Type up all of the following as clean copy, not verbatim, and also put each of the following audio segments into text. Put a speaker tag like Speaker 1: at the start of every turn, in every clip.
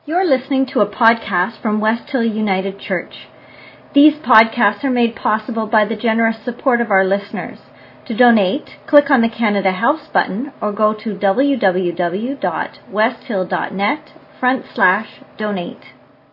Speaker 1: You're listening to a podcast from West Hill United Church. These podcasts are made possible by the generous support of our listeners. To donate, click on the Canada Helps button or go to www.westhill.net/donate.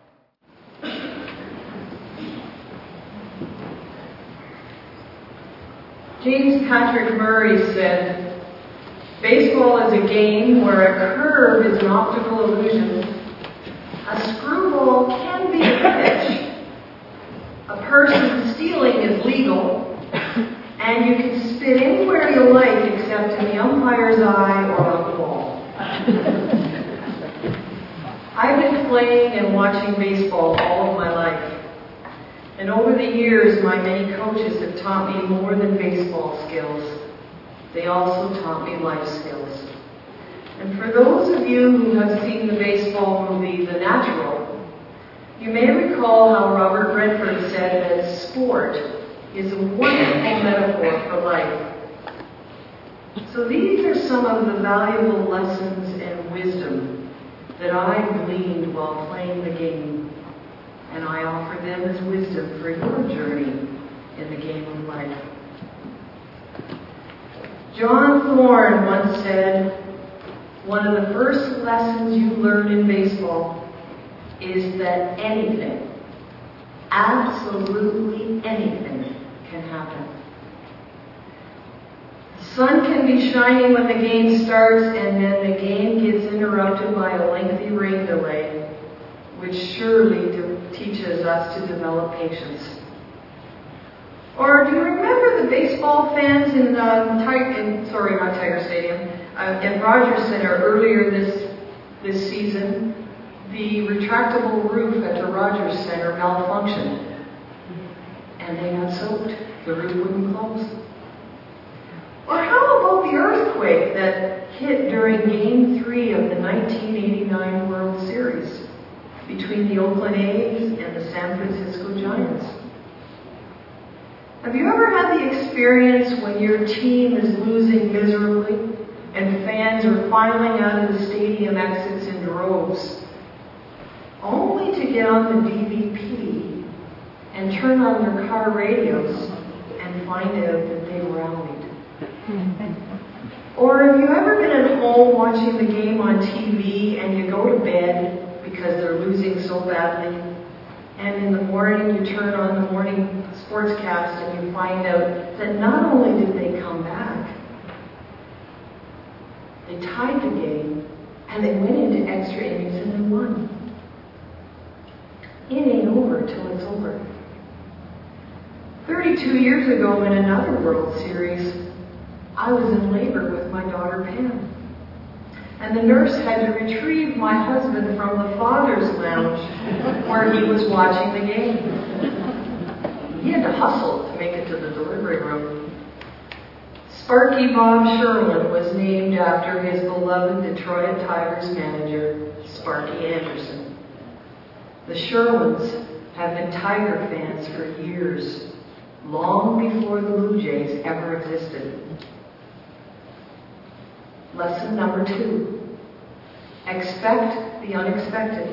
Speaker 2: James Patrick Murray said, "Baseball is a game where a curve is an optical illusion. A screwball can be a pitch. A person stealing is legal, and you can spit anywhere you like except in the umpire's eye or on the ball." I've been playing and watching baseball all of my life. And over the years, my many coaches have taught me more than baseball skills. They also taught me life skills. And for those of you who have seen the baseball movie, The Natural, you may recall how Robert Redford said that sport is a wonderful metaphor for life. So these are some of the valuable lessons and wisdom that I gleaned while playing the game. And I offer them as wisdom for your journey in the game of life. John Thorne once said, "One of the first lessons you learn in baseball is that anything, absolutely anything, can happen." The sun can be shining when the game starts, and then the game gets interrupted by a lengthy rain delay, which surely teaches us to develop patience. Or do you remember the baseball fans in Rogers Center earlier this season? The retractable roof at the Rogers Center malfunctioned, and they got soaked. The roof wouldn't close. Or how about the earthquake that hit during Game 3 of the 1989 World Series between the Oakland A's and the San Francisco Giants? Have you ever had the experience when your team is losing miserably and fans are filing out of the stadium exits in droves, only to get on the DVP and turn on their car radios and find out that they rallied? Or have you ever been at home watching the game on TV and you go to bed because they're losing so badly, and in the morning you turn on the morning sportscast and you find out that not only did they come back, they tied the game and they went into extra innings and they won. It ain't over till it's over. 32 years ago in another World Series, I was in labor with my daughter Pam. And the nurse had to retrieve my husband from the father's lounge where he was watching the game. He had to hustle to make it to the delivery room. Sparky Bob Sherwin was named after his beloved Detroit Tigers manager, Sparky Anderson. The Sherwins have been Tiger fans for years, long before the Blue Jays ever existed. Lesson number 2, expect the unexpected.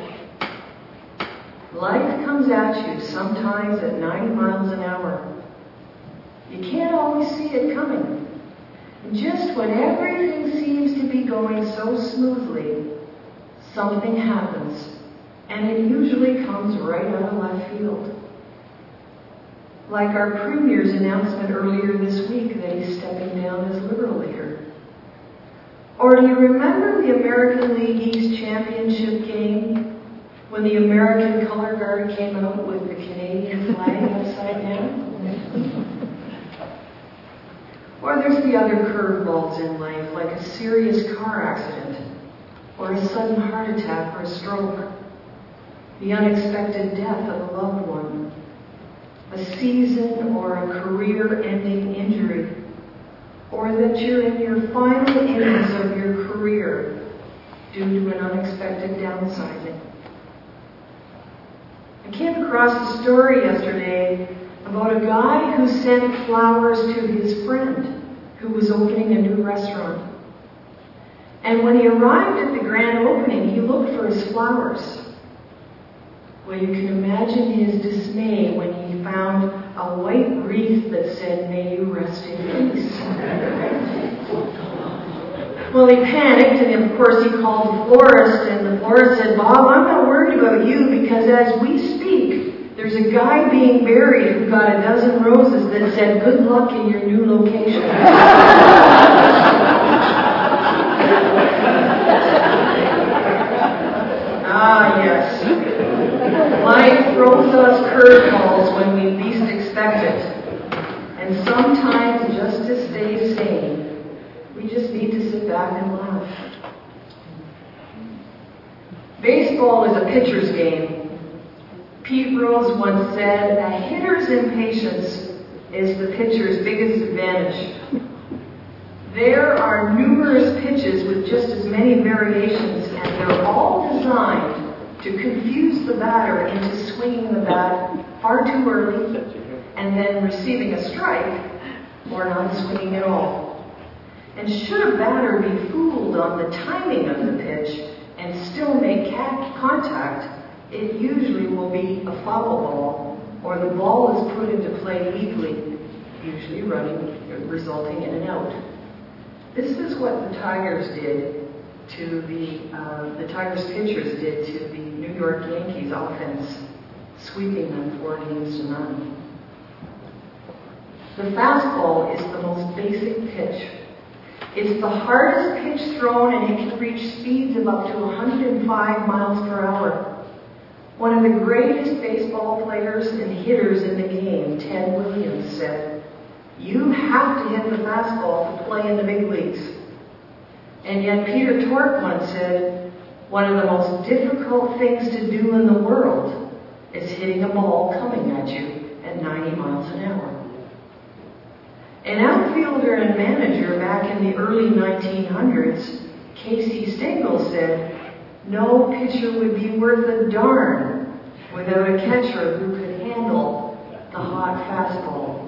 Speaker 2: Life comes at you sometimes at 90 miles an hour. You can't always see it coming. Just when everything seems to be going so smoothly, something happens, and it usually comes right out of left field. Like our Premier's announcement earlier this week that he's stepping down as Liberal leader. Or do you remember the American League East Championship game when the American color guard came out with the Canadian flag upside down? Or there's the other curveballs in life, like a serious car accident, or a sudden heart attack or a stroke, the unexpected death of a loved one, a season or a career-ending injury, or that you're in your final innings of your career due to an unexpected downsizing. I came across a story yesterday about a guy who sent flowers to his friend who was opening a new restaurant. And when he arrived at the grand opening, he looked for his flowers. Well, you can imagine his dismay when he found a white wreath that said, "May you rest in peace." Well, he panicked, and of course he called the florist, and the florist said, "Bob, I'm not worried about you, because as we speak, there's a guy being buried who got a dozen roses that said, 'Good luck in your new location.'" Ah, yes. Life throws us curveballs when we least expect it. And sometimes, just to stay sane, we just need to sit back and laugh. Baseball is a pitcher's game. Pete Rose once said, "A hitter's impatience is the pitcher's biggest advantage." There are numerous pitches with just as many variations, and they're all designed to confuse the batter into swinging the bat far too early and then receiving a strike or not swinging at all. And should a batter be fooled on the timing of the pitch and still make contact, it usually will be a foul ball, or the ball is put into play weakly, usually resulting in an out. This is what the Tigers did to the Tigers pitchers did to the New York Yankees offense, sweeping them 4-0. The fastball is the most basic pitch. It's the hardest pitch thrown, and it can reach speeds of up to 105 miles per hour. One of the greatest baseball players and hitters in the game, Ted Williams, said, "You have to hit the fastball to play in the big leagues." And yet Peter Tork once said, "One of the most difficult things to do in the world is hitting a ball coming at you at 90 miles an hour." An outfielder and manager back in the early 1900s, Casey Stengel, said, "No pitcher would be worth a darn without a catcher who could handle the hot fastball."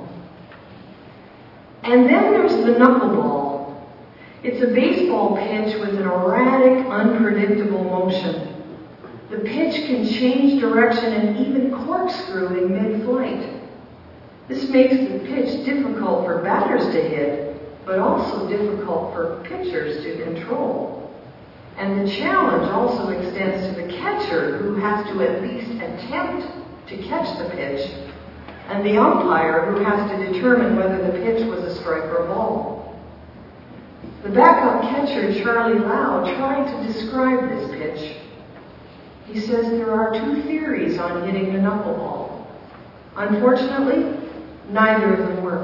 Speaker 2: And then there's the knuckleball. It's a baseball pitch with an erratic, unpredictable motion. The pitch can change direction and even corkscrew in mid-flight. This makes the pitch difficult for batters to hit, but also difficult for pitchers to control. And the challenge also extends to the catcher, who has to at least attempt to catch the pitch, and the umpire, who has to determine whether the pitch was a strike or a ball. The backup catcher, Charlie Lau, tried to describe this pitch. He says there are two theories on hitting the knuckleball. Unfortunately, neither of them work.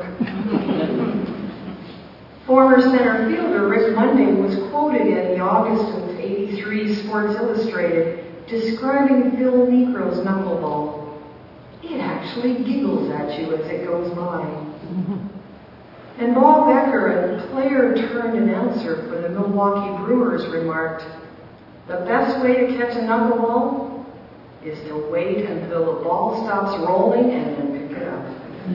Speaker 2: Former center fielder Rick Monday was quoted in the August of '83 Sports Illustrated describing Phil Niekro's knuckleball. "It actually giggles at you as it goes by." And Bob Becker, a player-turned-announcer for the Milwaukee Brewers, remarked, "The best way to catch a knuckleball is to wait until the ball stops rolling and then pick it up."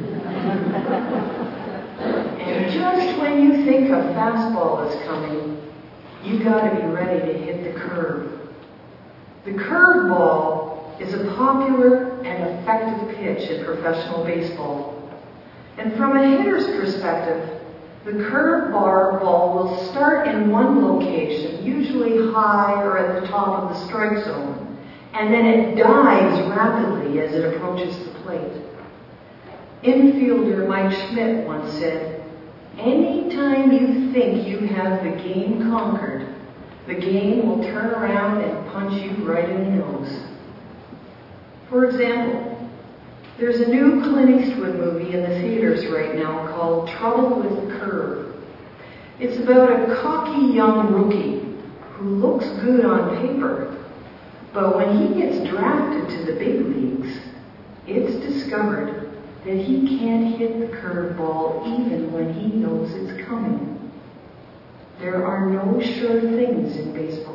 Speaker 2: And just when you think a fastball is coming, you got to be ready to hit the curve. The curveball is a popular and effective pitch in professional baseball. And from a hitter's perspective, the curve ball will start in one location, usually high or at the top of the strike zone, and then it dives rapidly as it approaches the plate. Infielder Mike Schmidt once said, "Anytime you think you have the game conquered, the game will turn around and punch you right in the nose." For example, there's a new Clint Eastwood movie in the theaters right now called Trouble with the Curve. It's about a cocky young rookie who looks good on paper, but when he gets drafted to the big leagues, it's discovered that he can't hit the curveball even when he knows it's coming. There are no sure things in baseball.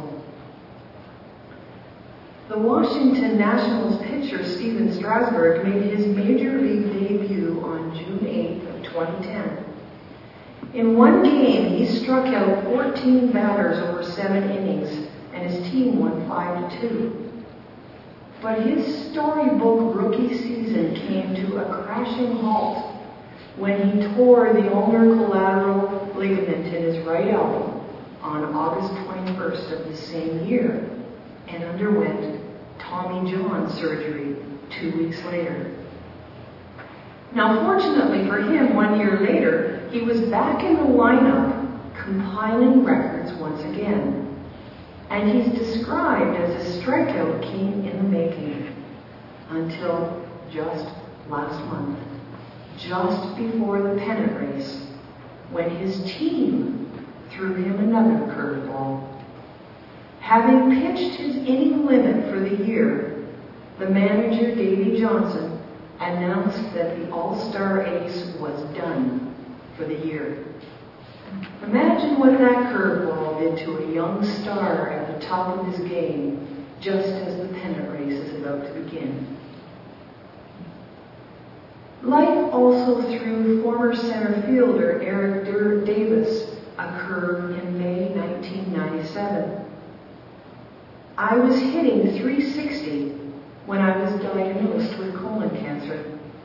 Speaker 2: The Washington Nationals pitcher Steven Strasburg made his major league debut on June 8th of 2010. In one game, he struck out 14 batters over 7 innings, and his team won 5-2. But his storybook rookie season came to a crashing halt when he tore the ulnar collateral ligament in his right elbow on August 21st of the same year and underwent Tommy John surgery 2 weeks later. Now, fortunately for him, 1 year later, he was back in the lineup compiling records once again. And he's described as a strikeout king in the making until just last month, just before the pennant race, when his team threw him another curveball. Having pitched his inning limit for the year, the manager, Davey Johnson, announced that the All-Star ace was done for the year. Imagine what that curveball did to a young star at the top of his game, just as the pennant race is about to begin. Life also threw former center fielder Eric Davis a curve in May 1997. I was hitting .360 when I was diagnosed with colon cancer.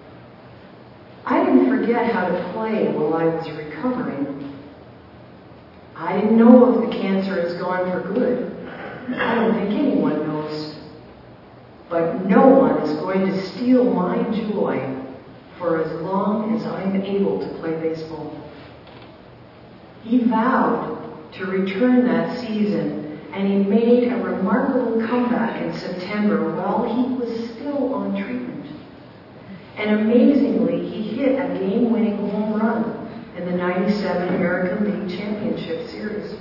Speaker 2: I didn't forget how to play while I was recovering. I didn't know if the cancer is gone for good. I don't think anyone knows. But no one is going to steal my joy for as long as I'm able to play baseball. He vowed to return that season, and he made a remarkable comeback in September while he was still on treatment. And amazingly, he hit a game-winning home run in the '97 American League Championship Series.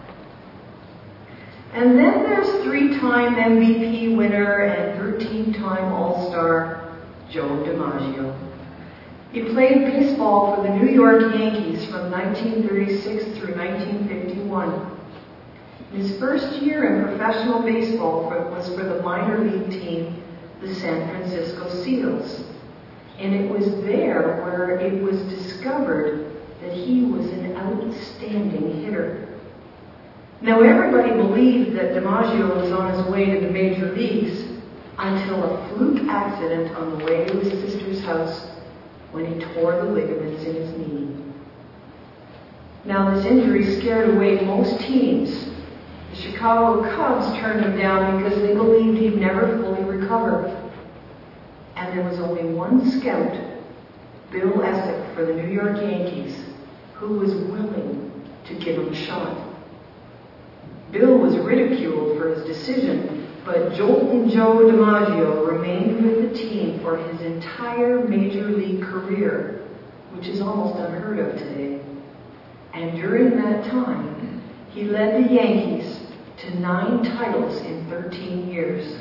Speaker 2: And then there's 3-time MVP winner and 13-time All-Star Joe DiMaggio. He played baseball for the New York Yankees from 1936 through 1951. His first year in professional baseball was for the minor league team, the San Francisco Seals. And it was there where it was discovered that he was an outstanding hitter. Now, everybody believed that DiMaggio was on his way to the major leagues until a fluke accident on the way to his sister's house when he tore the ligaments in his knee. Now, this injury scared away most teams. The Chicago Cubs turned him down because they believed he'd never fully recover. And there was only one scout, Bill Essick, for the New York Yankees, who was willing to give him a shot. Bill was ridiculed for his decision, but Joltin' Joe DiMaggio remained with the team for his entire major league career, which is almost unheard of today. And during that time, he led the Yankees to 9 titles in 13 years.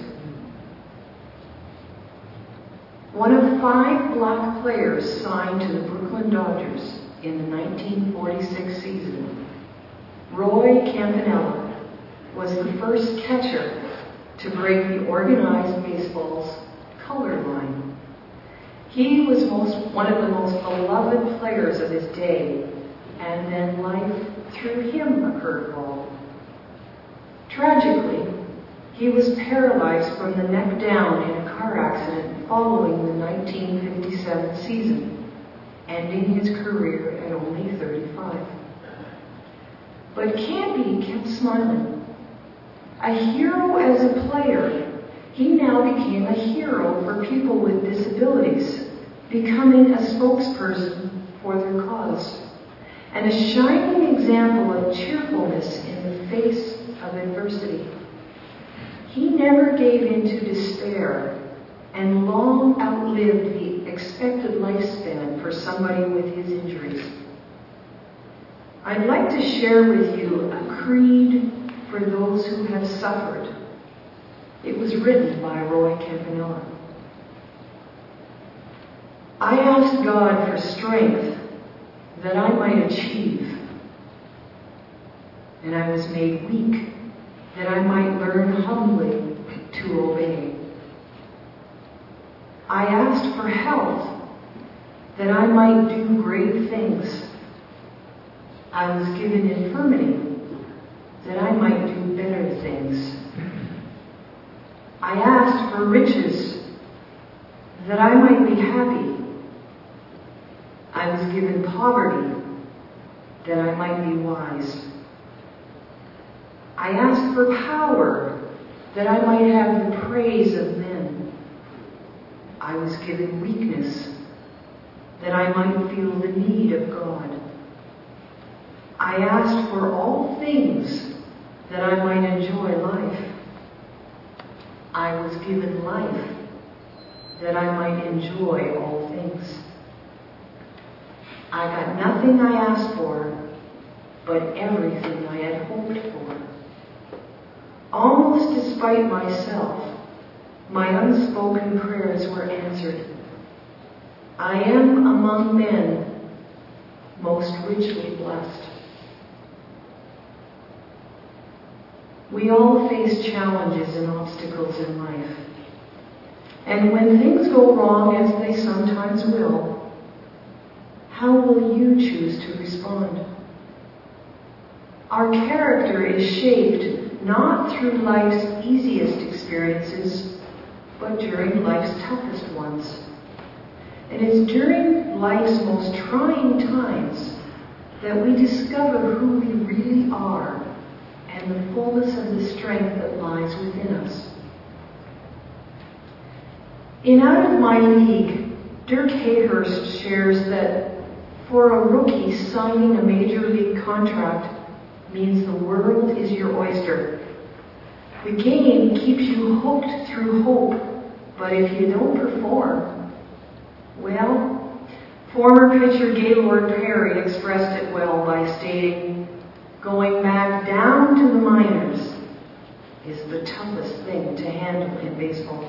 Speaker 2: One of 5 black players signed to the Brooklyn Dodgers in the 1946 season, Roy Campanella was the first catcher to break the organized baseball's color line. He was one of the most beloved players of his day, and then life threw him a curveball. Tragically, he was paralyzed from the neck down in a car accident following the 1957 season, ending his career at only 35. But Campy kept smiling. A hero as a player, he now became a hero for people with disabilities, becoming a spokesperson for their cause, and a shining example of cheerfulness in the face of adversity. He never gave in to despair and long outlived the expected lifespan for somebody with his injuries. I'd like to share with you a creed for those who have suffered. It was written by Roy Campanella. I asked God for strength that I might achieve, and I was made weak that I might learn humbly to obey. I asked for health that I might do great things. I was given infirmity that I might do better things. I asked for riches, that I might be happy. I was given poverty, that I might be wise. I asked for power, that I might have the praise of men. I was given weakness, that I might feel the need of God. I asked for all things, that I might enjoy life. I was given life, that I might enjoy all things. I got nothing I asked for, but everything I had hoped for. Almost despite myself, my unspoken prayers were answered. I am among men most richly blessed. We all face challenges and obstacles in life. And when things go wrong, as they sometimes will, how will you choose to respond? Our character is shaped not through life's easiest experiences, but during life's toughest ones. And it's during life's most trying times that we discover who we really are and the fullness of the strength that lies within us. In Out of My League, Dirk Hayhurst shares that for a rookie, signing a major league contract means the world is your oyster. The game keeps you hooked through hope, but if you don't perform, well, former pitcher Gaylord Perry expressed it well by stating, "Going back down to the minors is the toughest thing to handle in baseball."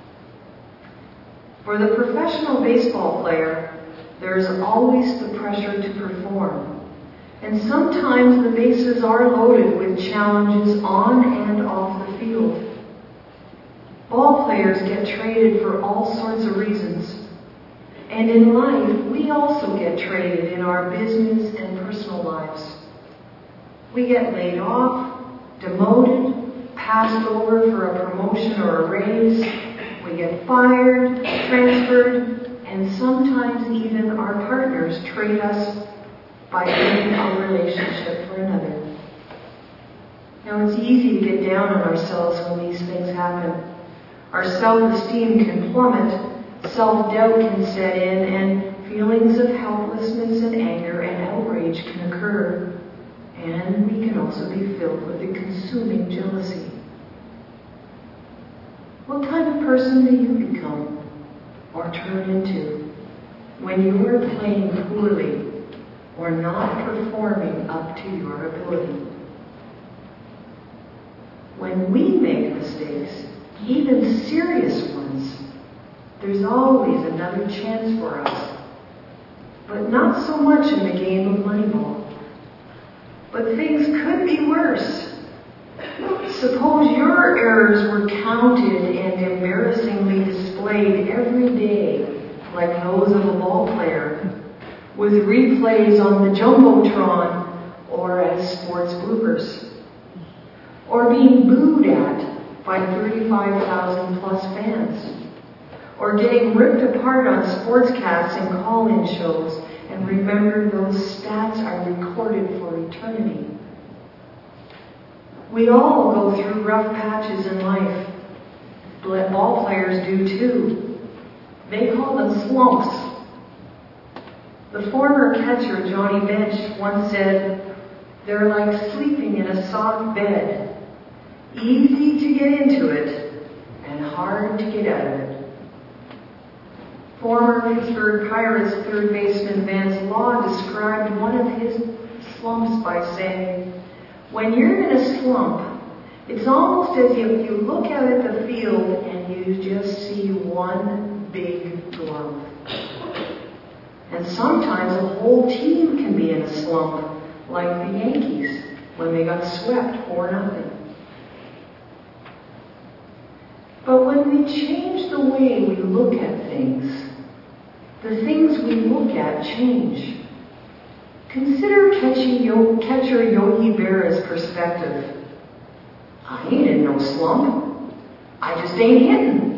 Speaker 2: For the professional baseball player, there's always the pressure to perform. And sometimes the bases are loaded with challenges on and off the field. Ball players get traded for all sorts of reasons. And in life, we also get traded in our business and personal lives. We get laid off, demoted, passed over for a promotion or a raise. We get fired, transferred, and sometimes even our partners trade us by ending our relationship for another. Now, it's easy to get down on ourselves when these things happen. Our self-esteem can plummet, self-doubt can set in, and feelings of helplessness and anger and outrage can occur. And we can also be filled with a consuming jealousy. What kind of person do you become or turn into when you are playing poorly or not performing up to your ability? When we make mistakes, even serious ones, there's always another chance for us. But not so much in the game of Moneyball. But things could be worse. Suppose your errors were counted and embarrassingly displayed every day, like those of a ball player, with replays on the Jumbotron or as sports bloopers. Or being booed at by 35,000 plus fans. Or getting ripped apart on sportscasts and call-in shows, and remember those stats are recorded for eternity. We all go through rough patches in life. Ball players do too. They call them slumps. The former catcher, Johnny Bench, once said, "They're like sleeping in a soft bed. Easy to get into it, and hard to get out of it." Former Pittsburgh Pirates third baseman Vance Law described one of his slumps by saying, "When you're in a slump, it's almost as if you look out at the field and you just see one big glove." And sometimes a whole team can be in a slump, like the Yankees when they got swept 4-0. But when we change the way we look at things, the things we look at change. Consider catcher Yogi Berra's perspective. "I ain't in no slump. I just ain't hitting.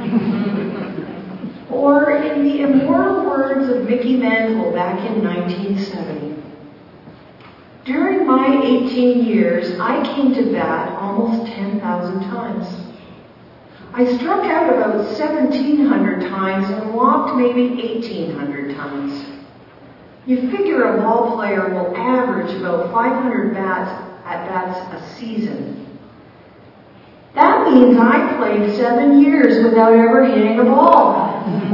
Speaker 2: Or in the immortal words of Mickey Mantle back in 1970, during my 18 years, I came to bat almost 10,000 times. I struck out about 1,700 times and walked maybe 1,800 times. You figure a ball player will average about 500 at-bats a season. That means I played 7 years without ever hitting a ball.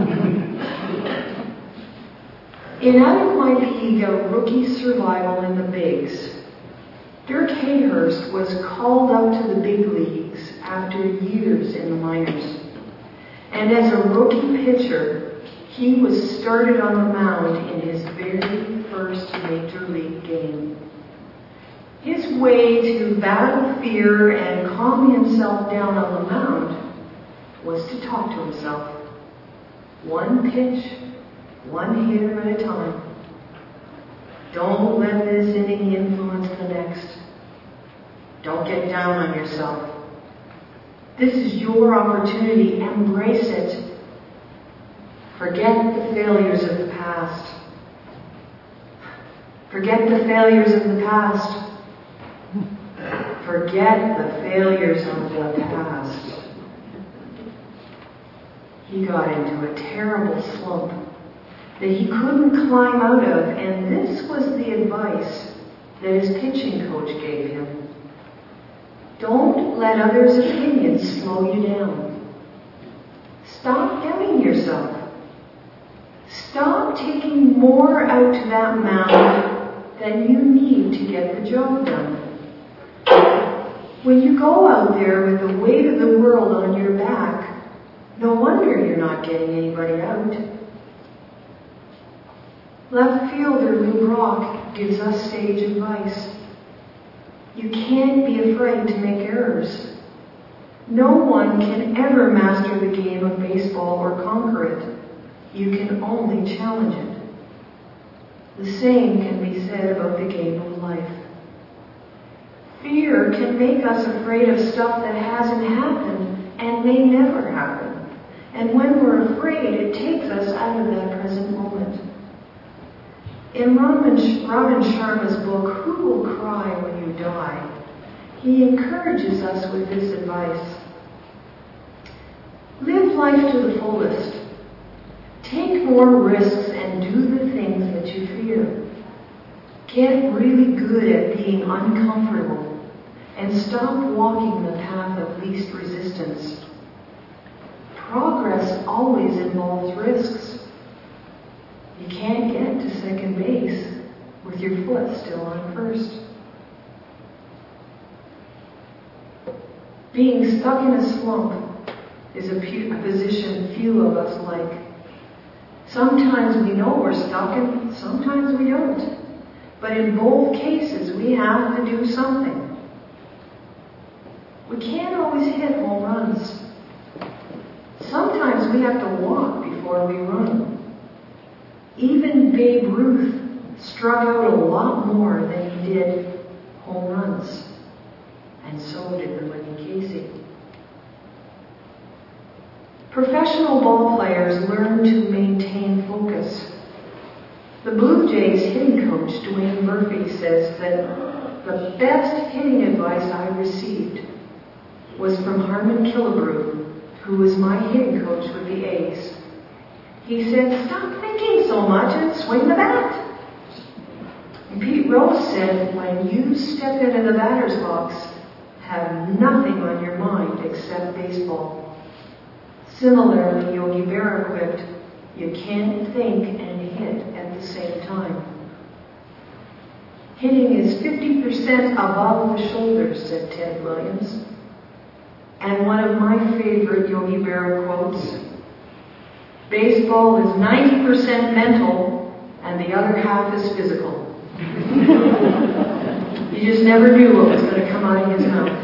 Speaker 2: In out of my league of rookie survival in the bigs, Dirk Hayhurst was called up to the big leagues after years in the minors. And as a rookie pitcher, he was started on the mound in his very first major league game. His way to battle fear and calm himself down on the mound was to talk to himself. One pitch, one hitter at a time. Don't let this inning influence the next. Don't get down on yourself. This is your opportunity. Embrace it. Forget the failures of the past. Forget the failures of the past. Forget the failures of the past. He got into a terrible slump that he couldn't climb out of, and this was the advice that his pitching coach gave him. Don't let others' opinions slow you down. Stop doubting yourself. Stop taking more out to that mound than you need to get the job done. When you go out there with the weight of the world on your back, no wonder you're not getting anybody out. Left fielder Lou Brock gives us sage advice. You can't be afraid to make errors. No one can ever master the game of baseball or conquer it. You can only challenge it. The same can be said about the game of life. Fear can make us afraid of stuff that hasn't happened and may never happen. And when we're afraid, it takes us out of that present moment. In Robin Sharma's book, Who Will Cry When You Die?, he encourages us with this advice. Live life to the fullest. Take more risks and do the things that you fear. Get really good at being uncomfortable and stop walking the path of least resistance. Progress always involves risks. You can't get to second base with your foot still on first. Being stuck in a slump is a position few of us like. Sometimes we know we're stuck and sometimes we don't. But in both cases, we have to do something. We can't always hit home runs. Sometimes we have to walk before we run. Even Babe Ruth struck out a lot more than he did home runs. And so did Willie Casey. Professional ball players learn to maintain focus. The Blue Jays hitting coach, Dwayne Murphy, says that the best hitting advice I received was from Harmon Killebrew, who was my hitting coach with the A's. He said, stop thinking so much and swing the bat. And Pete Rose said, when you step into the batter's box, have nothing on your mind except baseball. Similarly, Yogi Berra quipped, you can't think and hit at the same time. Hitting is 50% above the shoulders, said Ted Williams. And one of my favorite Yogi Berra quotes, baseball is 90% mental and the other half is physical. You just never knew what was going to come out of his mouth.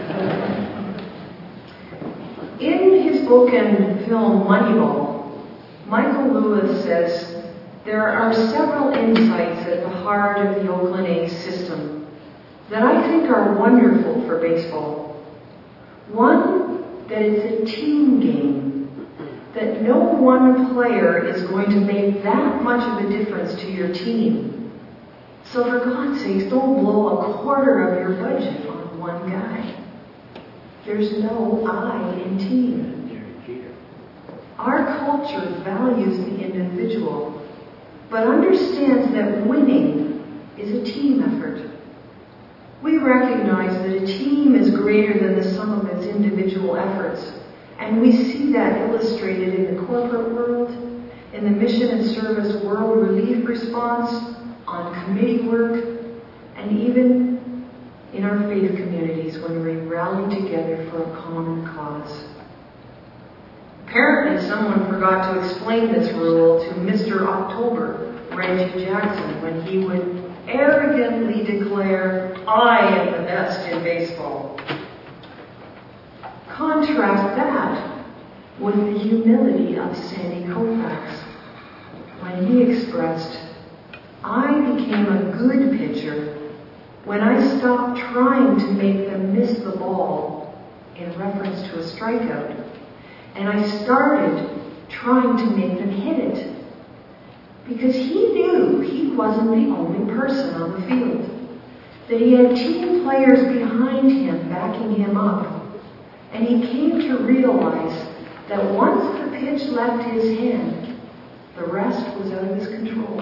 Speaker 2: In his book and film Moneyball, Michael Lewis says there are several insights at the heart of the Oakland A's system that I think are wonderful for baseball. One that it's a team game, that no one player is going to make that much of a difference to your team. So for God's sakes, don't blow a quarter of your budget on one guy. There's no I in team. Our culture values the individual, but understands that winning is a team effort. We recognize that a team is greater than the sum of its individual efforts, and we see that illustrated in the corporate world, in the mission and service world relief response, on committee work, and even in our faith communities when we rally together for a common cause. Apparently, someone forgot to explain this rule to Mr. October, Reggie Jackson, when he would arrogantly declare, "I am the best in baseball." Contrast that with the humility of Sandy Koufax when he expressed, "I became a good pitcher when I stopped trying to make them miss the ball," in reference to a strikeout, "and I started trying to make them hit it." Because he knew he wasn't the only person on the field, that he had team players behind him backing him up, and he came to realize that once the pitch left his hand, the rest was out of his control.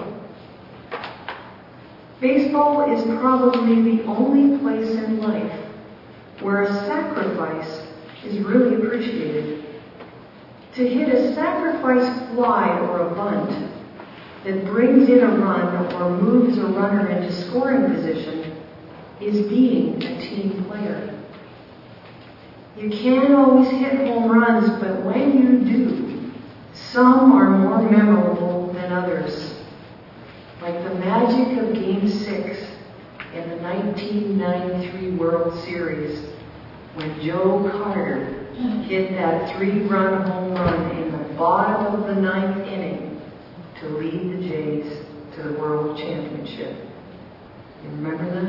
Speaker 2: Baseball is probably the only place in life where a sacrifice is really appreciated. To hit a sacrifice fly or a bunt that brings in a run or moves a runner into scoring position is being a team player. You can't always hit home runs, but when you do, some are more memorable than others. Like the magic of Game 6 in the 1993 World Series, when Joe Carter hit that 3-run home run in the bottom of the 9th inning to lead the Jays to the World Championship. You remember that?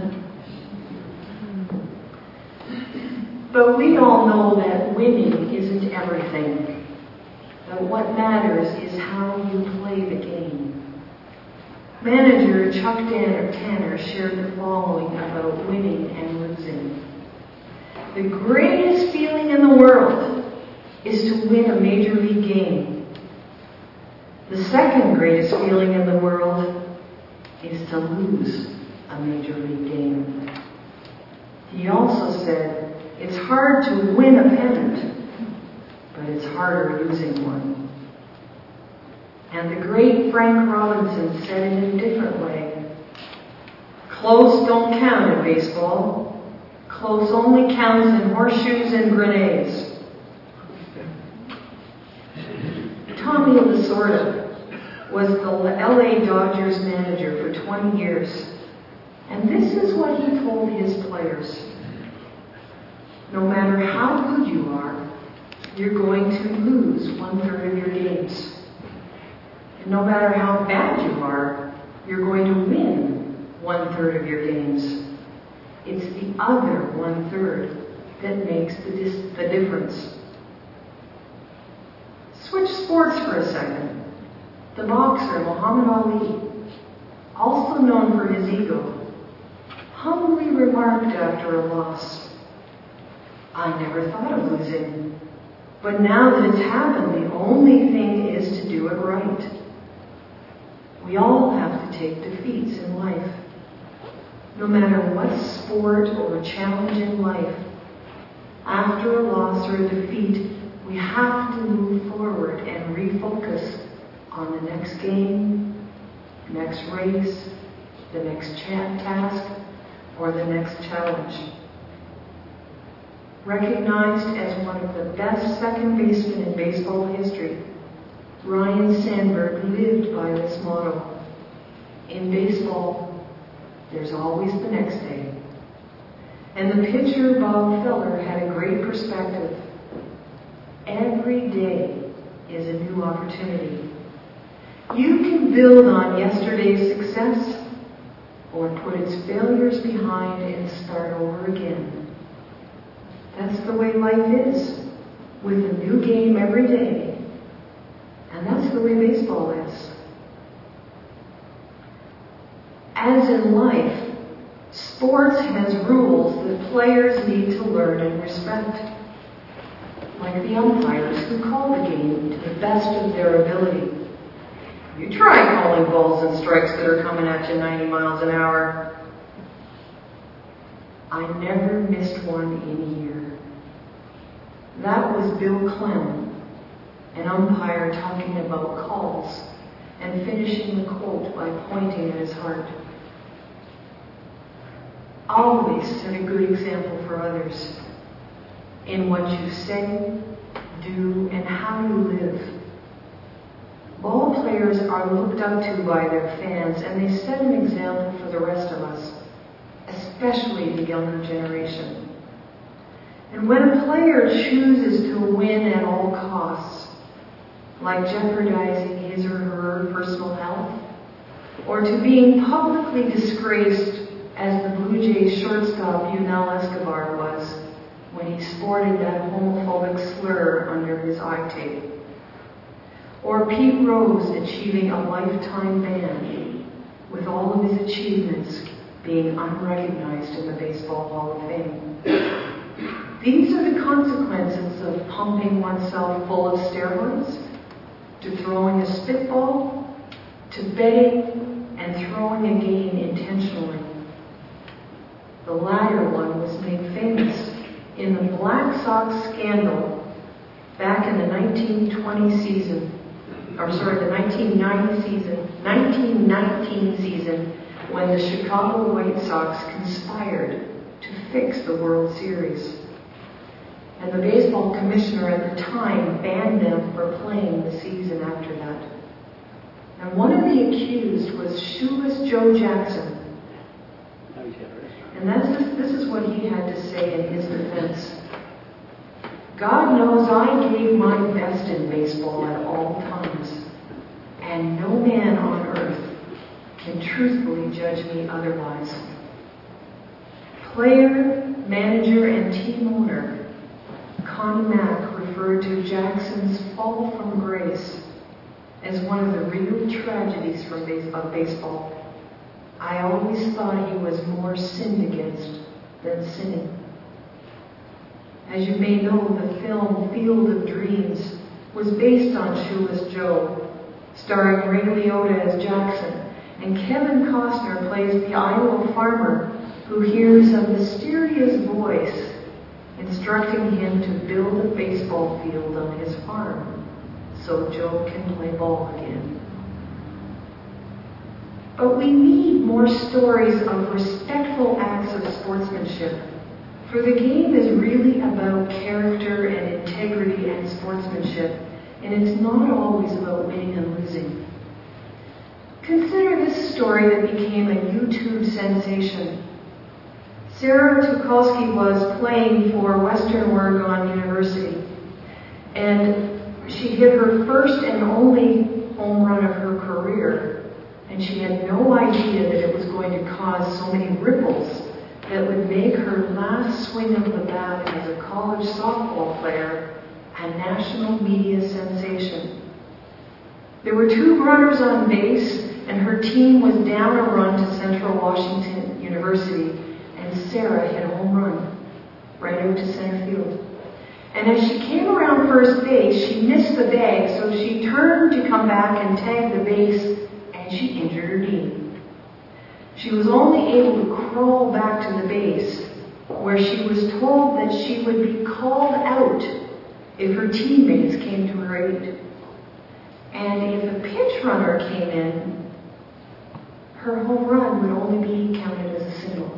Speaker 2: But we all know that winning isn't everything. That what matters is how you play the game. Manager Chuck Tanner shared the following about winning and losing. "The greatest feeling in the world is to win a major league game. The second greatest feeling in the world is to lose a major league game." He also said, "It's hard to win a pennant, but it's harder losing one." And the great Frank Robinson said it in a different way. "Close don't count in baseball. Close only counts in horseshoes and grenades." Tommy Lasorda was the LA Dodgers manager for 20 years. And this is what he told his players. "No matter how good you are, you're going to lose 1/3 of your games. And no matter how bad you are, you're going to win 1/3 of your games. It's the other 1/3 that makes the difference." Switch sports for a second. The boxer Muhammad Ali, also known for his ego, humbly remarked after a loss, "I never thought of losing, but now that it's happened, the only thing is to do it right." We all have to take defeats in life. No matter what sport or challenge in life, after a loss or a defeat, we have to move forward and refocus on the next game, next race, the next task, or the next challenge. Recognized as one of the best second basemen in baseball history, Ryan Sandberg lived by this motto. In baseball, there's always the next day. And the pitcher, Bob Feller, had a great perspective. Every day is a new opportunity. You can build on yesterday's success or put its failures behind and start over again. That's the way life is. with a new game every day. And that's the way baseball is. As in life, sports has rules that players need to learn and respect. Like the umpires who call the game to the best of their ability. You try calling balls and strikes that are coming at you 90 miles an hour. I never missed one in a year. That was Bill Clem, an umpire talking about calls and finishing the quote by pointing at his heart. Always set a good example for others in what you say, do, and how you live. Ball players are looked up to by their fans, and they set an example for the rest of us, especially the younger generation. And when a player chooses to win at all costs, like jeopardizing his or her personal health, or to being publicly disgraced as the Blue Jays shortstop Yunel Escobar was when he sported that homophobic slur under his eye tape, or Pete Rose achieving a lifetime ban with all of his achievements being unrecognized in the Baseball Hall of Fame. These are the consequences of pumping oneself full of steroids, to throwing a spitball, to betting and throwing a game intentionally. The latter one was made famous in the Black Sox scandal back in the 1919 season, when the Chicago White Sox conspired to fix the World Series. And the baseball commissioner at the time banned them for playing the season after that. And one of the accused was shoeless Joe Jackson. And this is what he had to say in his defense. God knows I gave my best in baseball at all times, and no man on earth can truthfully judge me otherwise. Player, manager, and team owner Connie Mack referred to Jackson's fall from grace as one of the real tragedies of baseball. I always thought he was more sinned against than sinning. As you may know, the film Field of Dreams was based on Shoeless Joe, starring Ray Liotta as Jackson, and Kevin Costner plays the Iowa farmer who hears a mysterious voice instructing him to build a baseball field on his farm so Joe can play ball again. But we need more stories of respectful acts of sportsmanship, for the game is really about character and integrity and sportsmanship, and it's not always about winning and losing. Consider this story that became a YouTube sensation. Sarah Tukolsky was playing for Western Oregon University, and she hit her first and only home run of her career. And she had no idea that it was going to cause so many ripples that would make her last swing of the bat as a college softball player a national media sensation. There were 2 runners on base, and her team was down a run to Central Washington University, and Sarah hit a home run right out to center field. And as she came around first base, she missed the bag, so she turned to come back and tag the base, and she injured her knee. She was only able to crawl back to the base, where she was told that she would be called out if her teammates came to her aid. And if a pitch runner came in, her home run would only be counted as a single.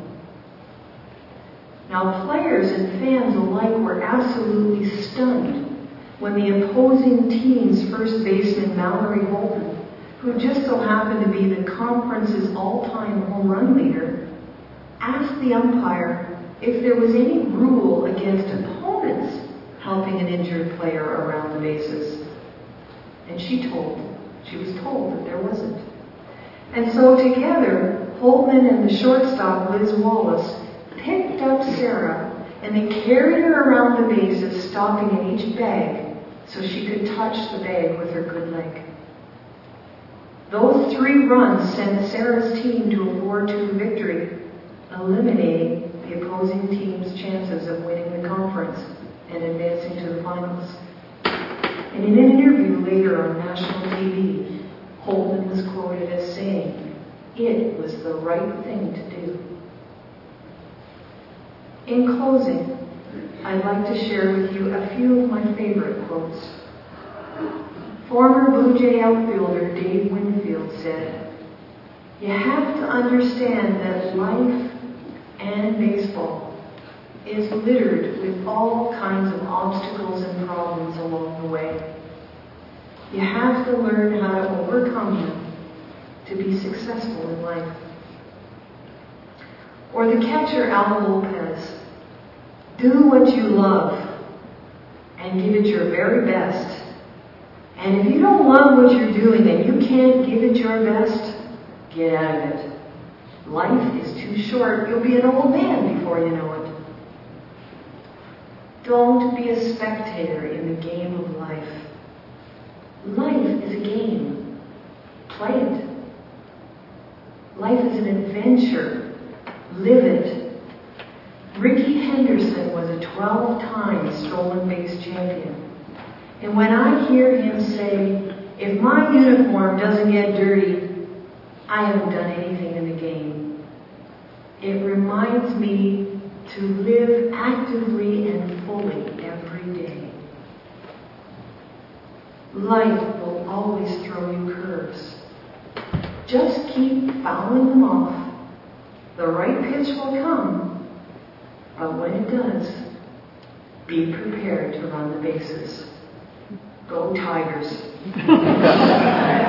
Speaker 2: Now, players and fans alike were absolutely stunned when the opposing team's first baseman, Mallory Holton, who just so happened to be the conference's all-time home run leader, asked the umpire if there was any rule against opponents helping an injured player around the bases. And she was told that there wasn't. And so together, Holtman and the shortstop, Liz Wallace, picked up Sarah and they carried her around the bases, stopping in each bag so she could touch the bag with her good leg. Those 3 runs sent Sarah's team to a 4-2 victory, eliminating the opposing team's chances of winning the conference and advancing to the finals. And in an interview later on national TV, Holman was quoted as saying, "It was the right thing to do." In closing, I'd like to share with you a few of my favorite quotes. Former Blue Jay outfielder Dave Winfield said, "You have to understand that life and baseball is littered with all kinds of obstacles and problems along the way. You have to learn how to overcome them to be successful in life." Or the catcher Al Lopez, "Do what you love and give it your very best. And if you don't love what you're doing and you can't give it your best, get out of it. Life is too short. You'll be an old man before you know it." Don't be a spectator in the game of life. Life is a game. Play it. Life is an adventure. Live it. Rickey Henderson was a 12-time stolen base champion. And when I hear him say, "If my uniform doesn't get dirty, I haven't done anything in the game," it reminds me to live actively and fully every day. Life will always throw you curves. Just keep fouling them off. The right pitch will come, but when it does, be prepared to run the bases. Go Tigers.